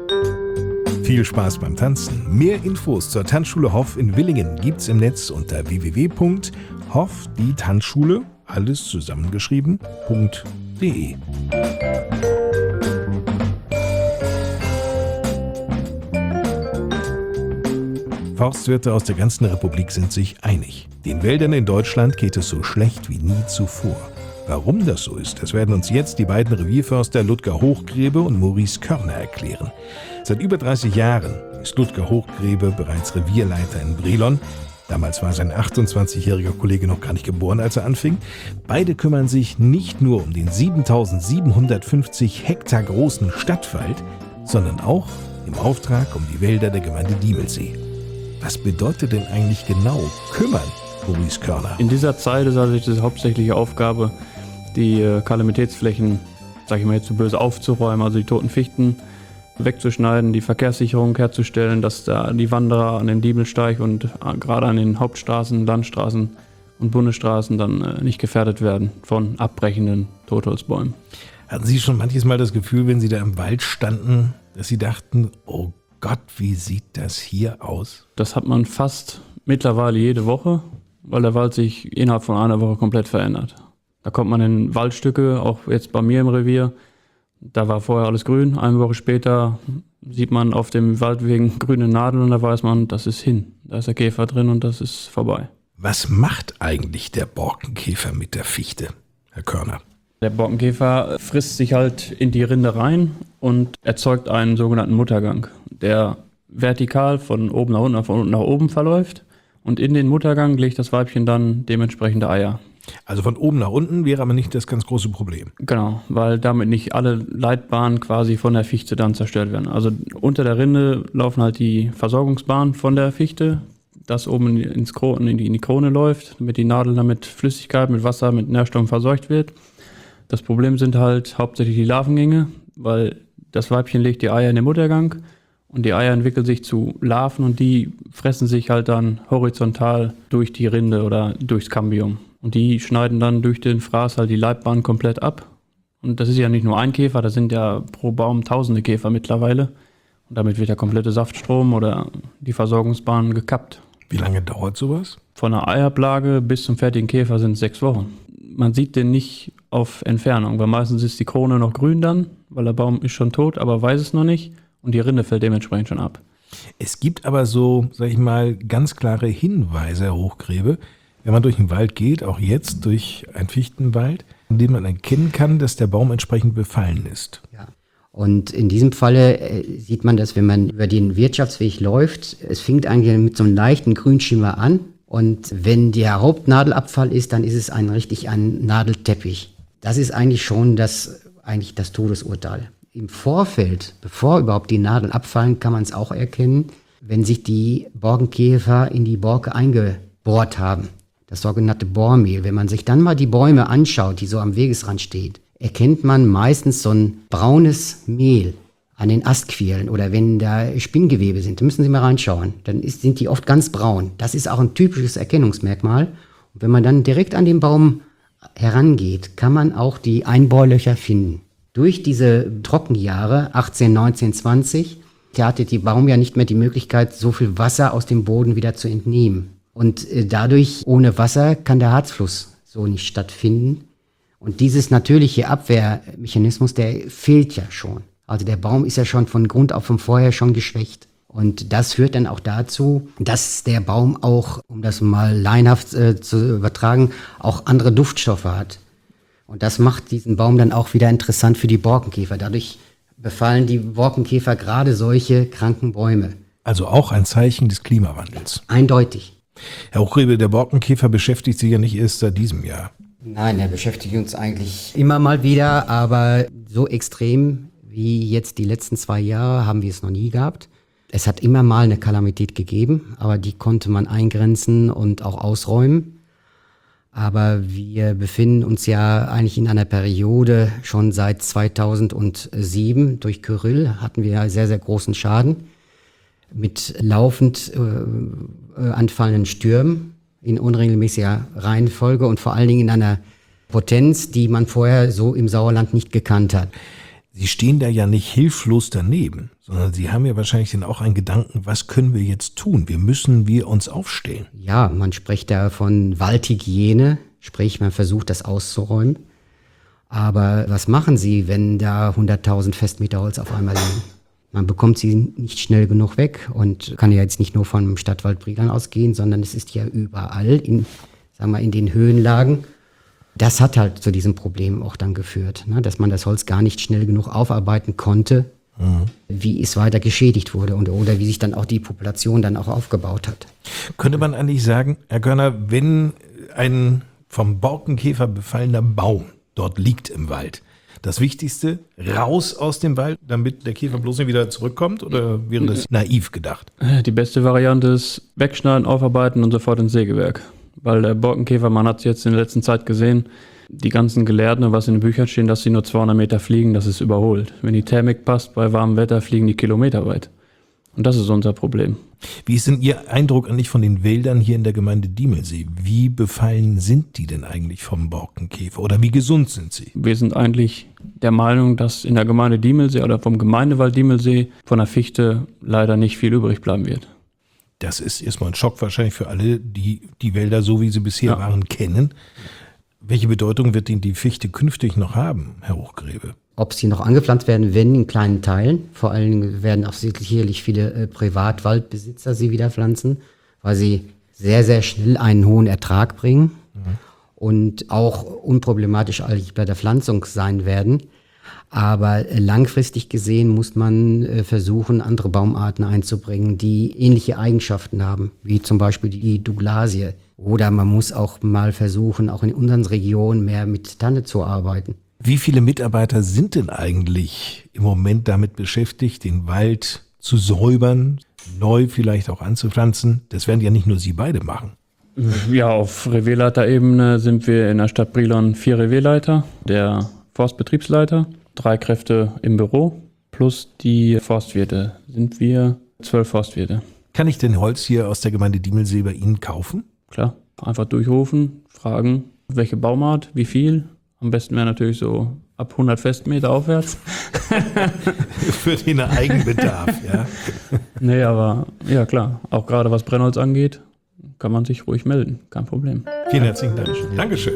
Viel Spaß beim Tanzen. Mehr Infos zur Tanzschule Hoff in Willingen gibt's im Netz unter www.hoff, die Tanzschule, alles zusammengeschrieben.de. Forstwirte aus der ganzen Republik sind sich einig. Den Wäldern in Deutschland geht es so schlecht wie nie zuvor. Warum das so ist, das werden uns jetzt die beiden Revierförster Ludger Hochgrebe und Maurice Körner erklären. Seit über 30 Jahren ist Ludger Hochgrebe bereits Revierleiter in Brilon. Damals war sein 28-jähriger Kollege noch gar nicht geboren, als er anfing. Beide kümmern sich nicht nur um den 7.750 Hektar großen Stadtwald, sondern auch im Auftrag um die Wälder der Gemeinde Diemelsee. Was bedeutet denn eigentlich genau kümmern, Maurice Körner? In dieser Zeit ist also die hauptsächliche Aufgabe, die Kalamitätsflächen, sage ich mal jetzt so böse, aufzuräumen, also die toten Fichten wegzuschneiden, die Verkehrssicherung herzustellen, dass da die Wanderer an den Diebelsteig und gerade an den Hauptstraßen, Landstraßen und Bundesstraßen dann nicht gefährdet werden von abbrechenden Totholzbäumen. Hatten Sie schon manches Mal das Gefühl, wenn Sie da im Wald standen, dass Sie dachten, oh Gott, wie sieht das hier aus? Das hat man fast mittlerweile jede Woche, weil der Wald sich innerhalb von einer Woche komplett verändert. Da kommt man in Waldstücke, auch jetzt bei mir im Revier, da war vorher alles grün, eine Woche später sieht man auf dem Waldwegen grüne Nadeln und da weiß man, das ist hin. Da ist der Käfer drin und das ist vorbei. Was macht eigentlich der Borkenkäfer mit der Fichte, Herr Körner? Der Borkenkäfer frisst sich halt in die Rinde rein und erzeugt einen sogenannten Muttergang, der vertikal von oben nach unten, von unten nach oben verläuft. Und in den Muttergang legt das Weibchen dann dementsprechende Eier. Also von oben nach unten wäre aber nicht das ganz große Problem. Genau, weil damit nicht alle Leitbahnen quasi von der Fichte dann zerstört werden. Also unter der Rinde laufen halt die Versorgungsbahnen von der Fichte, das oben in die Krone läuft, damit die Nadel dann mit Flüssigkeit, mit Wasser, mit Nährstoffen verseucht wird. Das Problem sind halt hauptsächlich die Larvengänge, weil das Weibchen legt die Eier in den Muttergang und die Eier entwickeln sich zu Larven und die fressen sich halt dann horizontal durch die Rinde oder durchs Cambium. Und die schneiden dann durch den Fraß halt die Leibbahn komplett ab. Und das ist ja nicht nur ein Käfer, das sind ja pro Baum tausende Käfer mittlerweile. Und damit wird der komplette Saftstrom oder die Versorgungsbahn gekappt. Wie lange dauert sowas? Von der Eiablage bis zum fertigen Käfer sind es 6 Wochen. Man sieht den nicht auf Entfernung, weil meistens ist die Krone noch grün dann, weil der Baum ist schon tot, aber weiß es noch nicht. Und die Rinde fällt dementsprechend schon ab. Es gibt aber so, sag ich mal, ganz klare Hinweise, Herr Hochgrebe, wenn man durch den Wald geht, auch jetzt durch einen Fichtenwald, in dem man erkennen kann, dass der Baum entsprechend befallen ist. Ja. Und in diesem Falle sieht man das, wenn man über den Wirtschaftsweg läuft. Es fängt eigentlich mit so einem leichten Grünschimmer an. Und wenn der Hauptnadelabfall ist, dann ist es ein Nadelteppich. Das ist eigentlich schon das Todesurteil. Im Vorfeld, bevor überhaupt die Nadeln abfallen, kann man es auch erkennen, wenn sich die Borkenkäfer in die Borke eingebohrt haben. Das sogenannte Bohrmehl. Wenn man sich dann mal die Bäume anschaut, die so am Wegesrand steht, erkennt man meistens so ein braunes Mehl an den Astquirlen oder wenn da Spinngewebe sind. Da müssen Sie mal reinschauen. Dann sind die oft ganz braun. Das ist auch ein typisches Erkennungsmerkmal. Und wenn man dann direkt an den Baum herangeht, kann man auch die Einbohrlöcher finden. Durch diese Trockenjahre 18, 19, 20 hatte die Baum ja nicht mehr die Möglichkeit, so viel Wasser aus dem Boden wieder zu entnehmen. Und dadurch, ohne Wasser, kann der Harzfluss so nicht stattfinden. Und dieses natürliche Abwehrmechanismus, der fehlt ja schon. Also der Baum ist ja schon von Grund auf, von vorher schon geschwächt. Und das führt dann auch dazu, dass der Baum auch, um das mal laienhaft zu übertragen, auch andere Duftstoffe hat. Und das macht diesen Baum dann auch wieder interessant für die Borkenkäfer. Dadurch befallen die Borkenkäfer gerade solche kranken Bäume. Also auch ein Zeichen des Klimawandels. Eindeutig. Herr Hochgrebe, der Borkenkäfer beschäftigt sich ja nicht erst seit diesem Jahr. Nein, er beschäftigt uns eigentlich immer mal wieder, aber so extrem wie jetzt die letzten 2 Jahre haben wir es noch nie gehabt. Es hat immer mal eine Kalamität gegeben, aber die konnte man eingrenzen und auch ausräumen. Aber wir befinden uns ja eigentlich in einer Periode schon seit 2007. Durch Kyrill hatten wir ja sehr, sehr großen Schaden mit laufend anfallenden Stürmen in unregelmäßiger Reihenfolge und vor allen Dingen in einer Potenz, die man vorher so im Sauerland nicht gekannt hat. Sie stehen da ja nicht hilflos daneben, sondern Sie haben ja wahrscheinlich dann auch einen Gedanken, was können wir jetzt tun? Müssen wir uns aufstellen? Ja, man spricht da von Waldhygiene, sprich man versucht das auszuräumen. Aber was machen Sie, wenn da 100.000 Festmeter Holz auf einmal liegen? Man bekommt sie nicht schnell genug weg und kann ja jetzt nicht nur vom Stadtwald Brilon ausgehen, sondern es ist ja überall in den Höhenlagen. Das hat halt zu diesem Problem auch dann geführt, ne, dass man das Holz gar nicht schnell genug aufarbeiten konnte, wie es weiter geschädigt wurde oder wie sich dann auch die Population dann auch aufgebaut hat. Könnte man eigentlich sagen, Herr Körner, wenn ein vom Borkenkäfer befallener Baum dort liegt im Wald, das Wichtigste, raus aus dem Wald, damit der Käfer bloß nicht wieder zurückkommt? Oder wäre das naiv gedacht? Die beste Variante ist wegschneiden, aufarbeiten und sofort ins Sägewerk. Weil der Borkenkäfer, man hat es jetzt in der letzten Zeit gesehen, die ganzen Gelehrten, was in den Büchern stehen, dass sie nur 200 Meter fliegen, das ist überholt. Wenn die Thermik passt, bei warmem Wetter fliegen die kilometerweit. Und das ist unser Problem. Wie ist denn Ihr Eindruck eigentlich von den Wäldern hier in der Gemeinde Diemelsee? Wie befallen sind die denn eigentlich vom Borkenkäfer oder wie gesund sind sie? Wir sind eigentlich der Meinung, dass in der Gemeinde Diemelsee oder vom Gemeindewald Diemelsee von der Fichte leider nicht viel übrig bleiben wird. Das ist erstmal ein Schock wahrscheinlich für alle, die die Wälder, so wie sie bisher waren, kennen. Welche Bedeutung wird denn die Fichte künftig noch haben, Herr Hochgrebe? Ob sie noch angepflanzt werden, wenn in kleinen Teilen. Vor allem werden auch sicherlich viele Privatwaldbesitzer sie wieder pflanzen, weil sie sehr, sehr schnell einen hohen Ertrag bringen. und auch unproblematisch eigentlich bei der Pflanzung sein werden. Aber langfristig gesehen muss man versuchen, andere Baumarten einzubringen, die ähnliche Eigenschaften haben, wie zum Beispiel die Douglasie. Oder man muss auch mal versuchen, auch in unseren Regionen mehr mit Tanne zu arbeiten. Wie viele Mitarbeiter sind denn eigentlich im Moment damit beschäftigt, den Wald zu säubern, neu vielleicht auch anzupflanzen? Das werden ja nicht nur Sie beide machen. Ja, auf Revierleiterebene sind wir in der Stadt Brilon 4 Revierleiter, der Forstbetriebsleiter, 3 Kräfte im Büro plus die Forstwirte. Sind wir 12 Forstwirte. Kann ich denn Holz hier aus der Gemeinde Diemelsee bei Ihnen kaufen? Klar, einfach durchrufen, fragen, welche Baumart, wie viel. Am besten wäre natürlich so ab 100 Festmeter aufwärts. Für den Eigenbedarf, ja. Nee, aber ja klar, auch gerade was Brennholz angeht, kann man sich ruhig melden, kein Problem. Vielen herzlichen Dank. Dankeschön.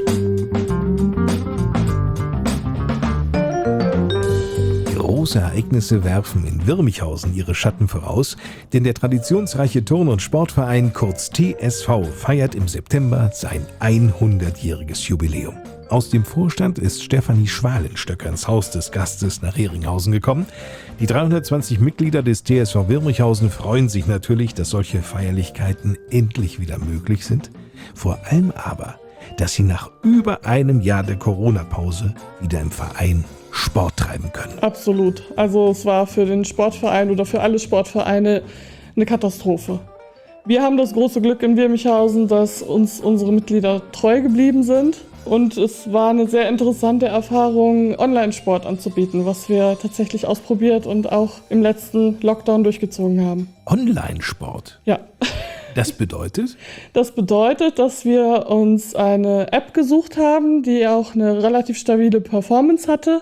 Große Ereignisse werfen in Wirmichhausen ihre Schatten voraus, denn der traditionsreiche Turn- und Sportverein, kurz TSV, feiert im September sein 100-jähriges Jubiläum. Aus dem Vorstand ist Stefanie Schwalenstöcker ins Haus des Gastes nach Heringhausen gekommen. Die 320 Mitglieder des TSV Wirmichhausen freuen sich natürlich, dass solche Feierlichkeiten endlich wieder möglich sind. Vor allem aber, dass sie nach über einem Jahr der Corona-Pause wieder im Verein Sport treiben können. Absolut. Also es war für den Sportverein oder für alle Sportvereine eine Katastrophe. Wir haben das große Glück in Wirmichhausen, dass uns unsere Mitglieder treu geblieben sind. Und es war eine sehr interessante Erfahrung, Online-Sport anzubieten, was wir tatsächlich ausprobiert und auch im letzten Lockdown durchgezogen haben. Online-Sport? Ja. Das bedeutet? Das bedeutet, dass wir uns eine App gesucht haben, die auch eine relativ stabile Performance hatte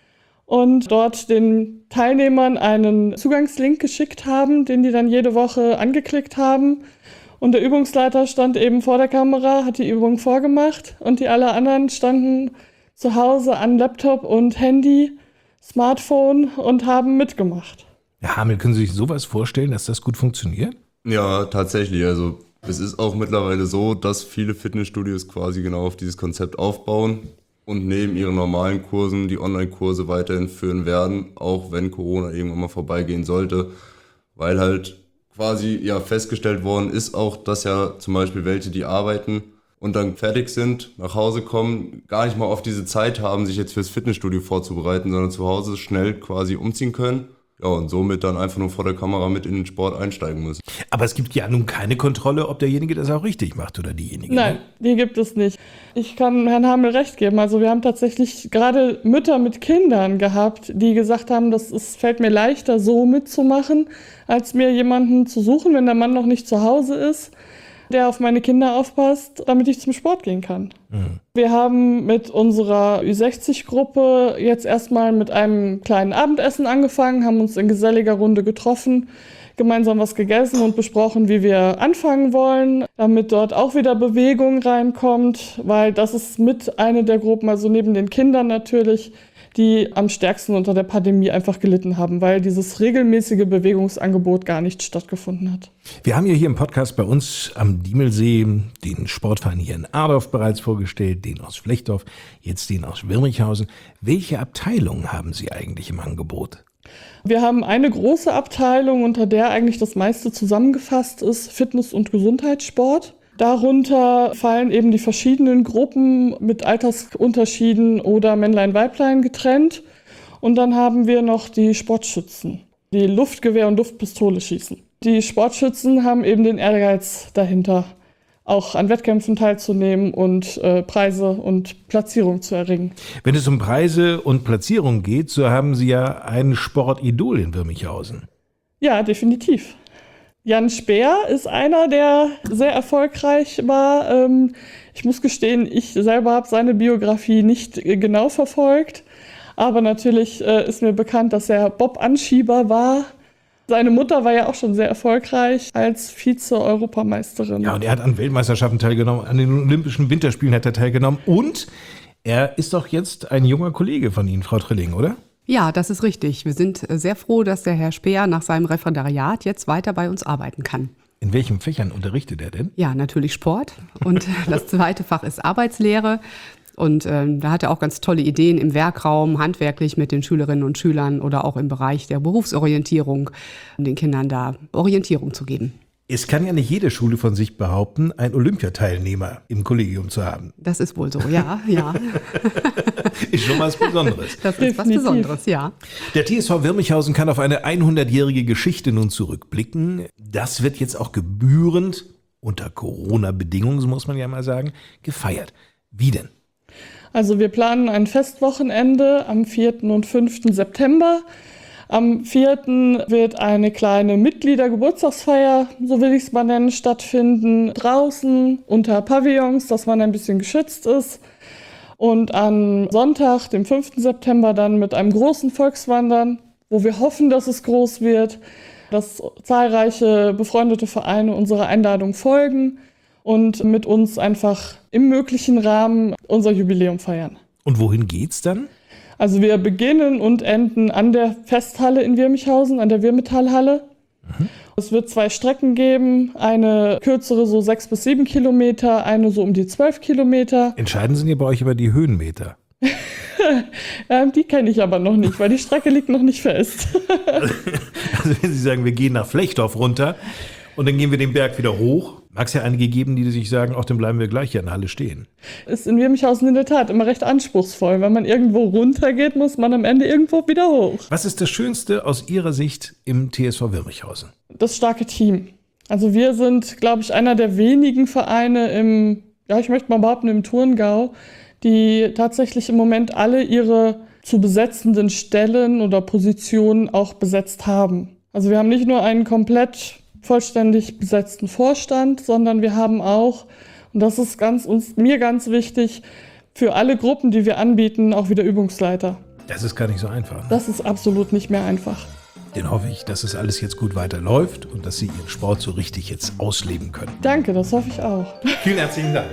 und dort den Teilnehmern einen Zugangslink geschickt haben, den die dann jede Woche angeklickt haben. Und der Übungsleiter stand eben vor der Kamera, hat die Übung vorgemacht und die alle anderen standen zu Hause an Laptop und Handy, Smartphone und haben mitgemacht. Herr Hamel, können Sie sich sowas vorstellen, dass das gut funktioniert? Ja, tatsächlich. Also es ist auch mittlerweile so, dass viele Fitnessstudios quasi genau auf dieses Konzept aufbauen und neben ihren normalen Kursen die Online-Kurse weiterhin führen werden, auch wenn Corona irgendwann mal vorbeigehen sollte, weil halt quasi ja festgestellt worden ist auch, dass ja zum Beispiel welche, die arbeiten und dann fertig sind, nach Hause kommen, gar nicht mal oft diese Zeit haben, sich jetzt fürs Fitnessstudio vorzubereiten, sondern zu Hause schnell quasi umziehen können. Ja, und somit dann einfach nur vor der Kamera mit in den Sport einsteigen müssen. Aber es gibt ja nun keine Kontrolle, ob derjenige das auch richtig macht oder diejenige. Nein, die gibt es nicht. Ich kann Herrn Hamel recht geben. Also wir haben tatsächlich gerade Mütter mit Kindern gehabt, die gesagt haben, es fällt mir leichter, so mitzumachen, als mir jemanden zu suchen, wenn der Mann noch nicht zu Hause ist, der auf meine Kinder aufpasst, damit ich zum Sport gehen kann. Mhm. Wir haben mit unserer Ü60-Gruppe jetzt erstmal mit einem kleinen Abendessen angefangen, haben uns in geselliger Runde getroffen, gemeinsam was gegessen und besprochen, wie wir anfangen wollen, damit dort auch wieder Bewegung reinkommt, weil das ist mit eine der Gruppen, also neben den Kindern natürlich, die am stärksten unter der Pandemie einfach gelitten haben, weil dieses regelmäßige Bewegungsangebot gar nicht stattgefunden hat. Wir haben ja hier im Podcast bei uns am Diemelsee den Sportverein hier in Adorf bereits vorgestellt, den aus Flechtdorf, jetzt den aus Wirmichhausen. Welche Abteilungen haben Sie eigentlich im Angebot? Wir haben eine große Abteilung, unter der eigentlich das meiste zusammengefasst ist, Fitness- und Gesundheitssport. Darunter fallen eben die verschiedenen Gruppen mit Altersunterschieden oder Männlein-Weiblein getrennt. Und dann haben wir noch die Sportschützen, die Luftgewehr und Luftpistole schießen. Die Sportschützen haben eben den Ehrgeiz dahinter, auch an Wettkämpfen teilzunehmen und Preise und Platzierung zu erringen. Wenn es um Preise und Platzierung geht, so haben Sie ja ein Sportidol in Wirmichhausen. Ja, definitiv. Jan Speer ist einer, der sehr erfolgreich war. Ich muss gestehen, ich selber habe seine Biografie nicht genau verfolgt. Aber natürlich ist mir bekannt, dass er Bob-Anschieber war. Seine Mutter war ja auch schon sehr erfolgreich als Vize-Europameisterin. Ja, und er hat an Weltmeisterschaften teilgenommen, an den Olympischen Winterspielen hat er teilgenommen. Und er ist doch jetzt ein junger Kollege von Ihnen, Frau Trilling, oder? Ja, das ist richtig. Wir sind sehr froh, dass der Herr Speer nach seinem Referendariat jetzt weiter bei uns arbeiten kann. In welchen Fächern unterrichtet er denn? Ja, natürlich Sport. Und das zweite Fach ist Arbeitslehre. Und da hat er auch ganz tolle Ideen im Werkraum, handwerklich mit den Schülerinnen und Schülern oder auch im Bereich der Berufsorientierung, um den Kindern da Orientierung zu geben. Es kann ja nicht jede Schule von sich behaupten, einen Olympiateilnehmer im Kollegium zu haben. Das ist wohl so, ja. Ist schon was Besonderes. Das ist was Besonderes, ja. Der TSV Wirmichhausen kann auf eine 100-jährige Geschichte nun zurückblicken. Das wird jetzt auch gebührend, unter Corona-Bedingungen, so muss man ja mal sagen, gefeiert. Wie denn? Also wir planen ein Festwochenende am 4. und 5. September. Am 4. wird eine kleine Mitgliedergeburtstagsfeier, so will ich es mal nennen, stattfinden. Draußen unter Pavillons, dass man ein bisschen geschützt ist. Und am Sonntag, dem 5. September, dann mit einem großen Volkswandern, wo wir hoffen, dass es groß wird, dass zahlreiche befreundete Vereine unserer Einladung folgen und mit uns einfach im möglichen Rahmen unser Jubiläum feiern. Und wohin geht's dann? Also wir beginnen und enden an der Festhalle in Wirmichhausen, an der Wirmethalhalle. Es wird 2 Strecken geben, eine kürzere so 6 bis 7 Kilometer, eine so um die 12 Kilometer. Entscheiden sind ja bei euch über die Höhenmeter. Die kenne ich aber noch nicht, weil die Strecke liegt noch nicht fest. Also wenn Sie sagen, wir gehen nach Flechtdorf runter und dann gehen wir den Berg wieder hoch, mag es ja einige geben, die sich sagen, ach, dann bleiben wir gleich hier in der Halle stehen. Ist in Wirmichhausen in der Tat immer recht anspruchsvoll. Wenn man irgendwo runter geht, muss man am Ende irgendwo wieder hoch. Was ist das Schönste aus Ihrer Sicht im TSV Wirmichhausen? Das starke Team. Also wir sind, glaube ich, einer der wenigen Vereine ich möchte mal behaupten, im Thurngau, die tatsächlich im Moment alle ihre zu besetzenden Stellen oder Positionen auch besetzt haben. Also wir haben nicht nur einen komplett vollständig besetzten Vorstand, sondern wir haben auch, und das ist mir ganz wichtig, für alle Gruppen, die wir anbieten, auch wieder Übungsleiter. Das ist gar nicht so einfach. Ne? Das ist absolut nicht mehr einfach. Den hoffe ich, dass es alles jetzt gut weiterläuft und dass Sie Ihren Sport so richtig jetzt ausleben können. Danke, das hoffe ich auch. Vielen herzlichen Dank.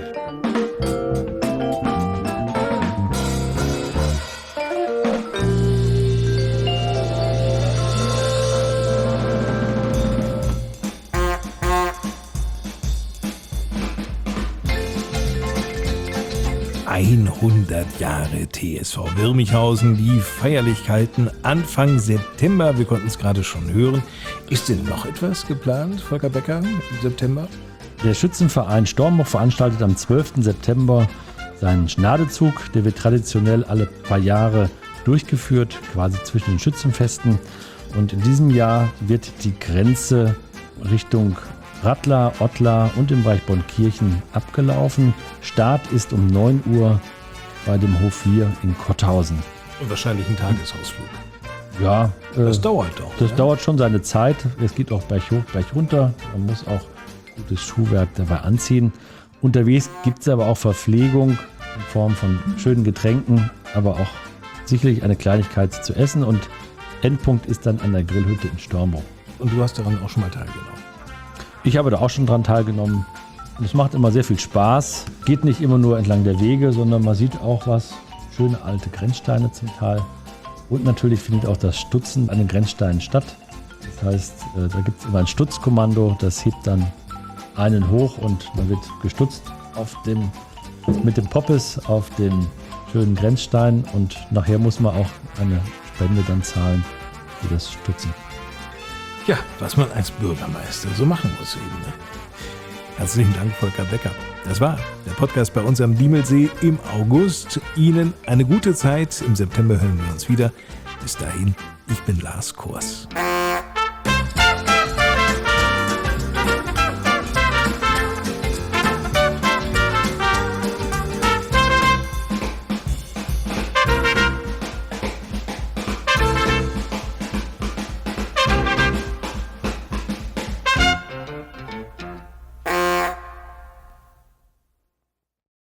100 Jahre TSV Wirmichhausen, die Feierlichkeiten Anfang September, wir konnten es gerade schon hören. Ist denn noch etwas geplant, Volker Becker, im September? Der Schützenverein Stormbruch veranstaltet am 12. September seinen Schnadezug. Der wird traditionell alle paar Jahre durchgeführt, quasi zwischen den Schützenfesten. Und in diesem Jahr wird die Grenze Richtung Rattler, Ottlar und im Bereich Bonnkirchen abgelaufen. Start ist um 9 Uhr bei dem Hof 4 in Kotthausen. Und wahrscheinlich ein Tagesausflug. Ja. Das dauert doch. Das dauert schon seine Zeit. Es geht auch Berg hoch, Berg runter. Man muss auch gutes Schuhwerk dabei anziehen. Unterwegs gibt es aber auch Verpflegung in Form von schönen Getränken, aber auch sicherlich eine Kleinigkeit zu essen. Und Endpunkt ist dann an der Grillhütte in Stormbruch. Und du hast daran auch schon mal teilgenommen? Ich habe da auch schon dran teilgenommen. Und es macht immer sehr viel Spaß. Geht nicht immer nur entlang der Wege, sondern man sieht auch was. Schöne alte Grenzsteine zum Teil. Und natürlich findet auch das Stutzen an den Grenzsteinen statt. Das heißt, da gibt es immer ein Stutzkommando, das hebt dann einen hoch und man wird gestutzt mit dem Poppes auf den schönen Grenzstein und nachher muss man auch eine Spende dann zahlen für das Stutzen. Ja, was man als Bürgermeister so machen muss eben. Ne? Herzlichen Dank, Volker Becker. Das war der Podcast bei uns am Diemelsee im August. Ihnen eine gute Zeit. Im September hören wir uns wieder. Bis dahin, ich bin Lars Kors.